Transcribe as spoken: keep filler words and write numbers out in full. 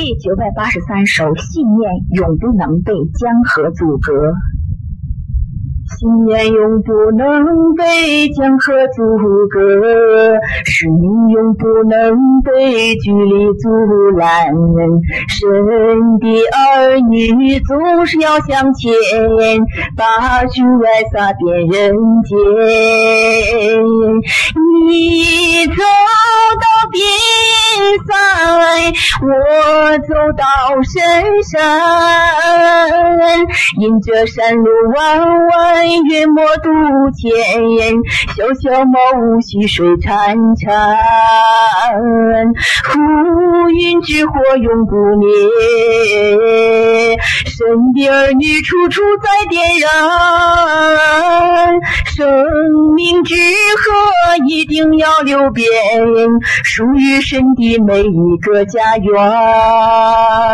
第九百八十三首，信念永不能被江河阻隔。信念永不能被江河阻隔，使命永不能被距离阻拦。神的儿女总是要向前，把主爱洒遍人间。你走到边塞，我走到深山，因这山路弯弯，月末渡前，小小茅屋溪水潺潺，呼云之火永不灭，神的儿女处处在点燃，生命之河一定要流遍，属于神的每一个家园。